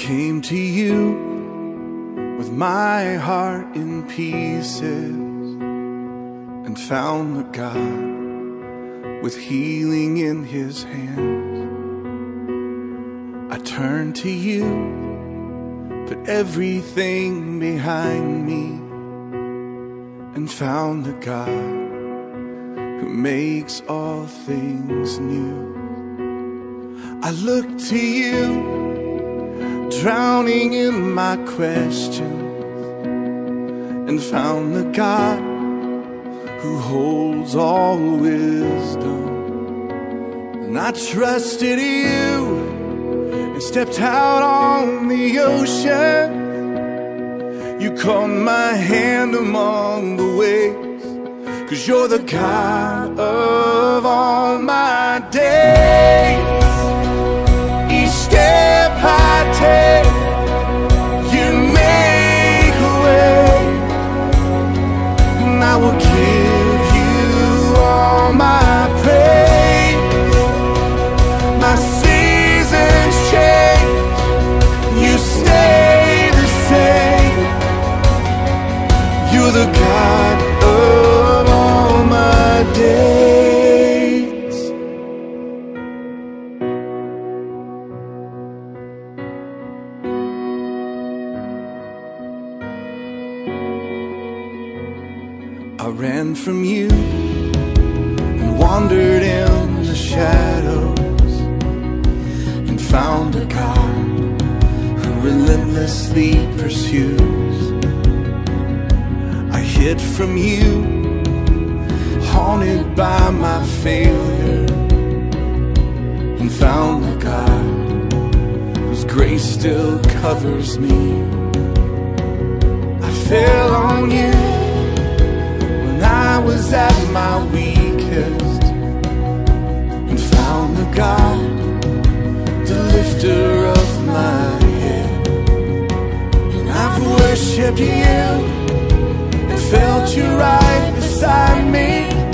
came to you with my heart in pieces and found the God with healing in his hands. I turned to you, put everything behind me, and found the God who makes all things new. I look to you, drowning in my questions, and found the God who holds all wisdom. And I trusted you and stepped out on the ocean. You caught my hand among the waves, 'cause you're the God of all my days. Each step I take, you make a way, and I will give you all my praise. My seasons change, you stay the same. You're the God of all my days. I ran from you and wandered in the shadows, and found a God who relentlessly pursues. I hid from you, haunted by my failure, and found a God whose grace still covers me. I fell on you when I was at my weakest, and found the God, the lifter of my head. And I've worshipped you, felt you right beside me.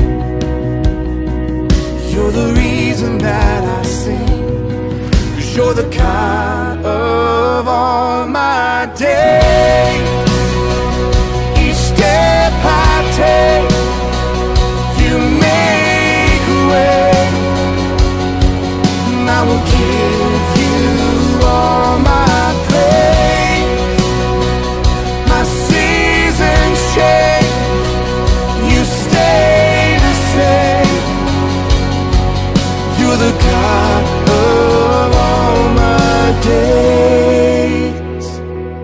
You're the reason that I sing, 'cause you're the God of all my days. Each step I take, you make a way, and I will give you all my praise. My seasons change, you stay the same. You're the God of all my days.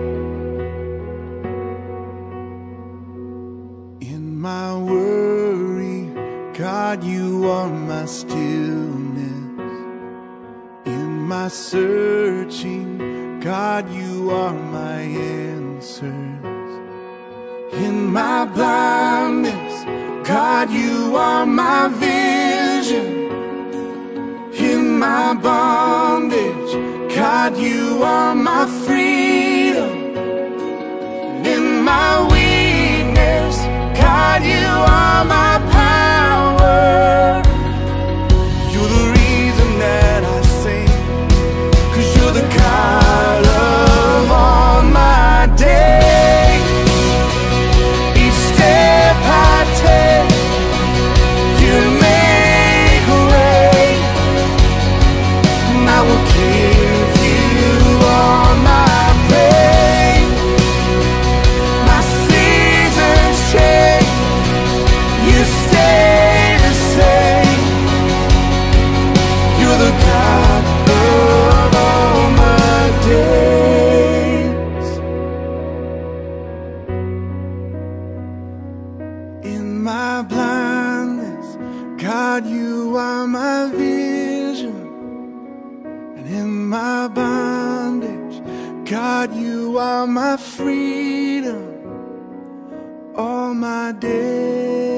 In my worry, God, you are my stillness. In my searching, God, you are my answers. In my blindness, God, you are my vision. In my bondage, God, you are my freedom. In my weakness, God, you are my power. You're the reason that I sing, 'cause you're the God of all my days. Each step I take, you make a way, and I will give you all my praise. My seasons change, you stay the same. You're the God of all my days. In my blindness, God, you are my vision. And in my bondage, God, you are my freedom. All my days.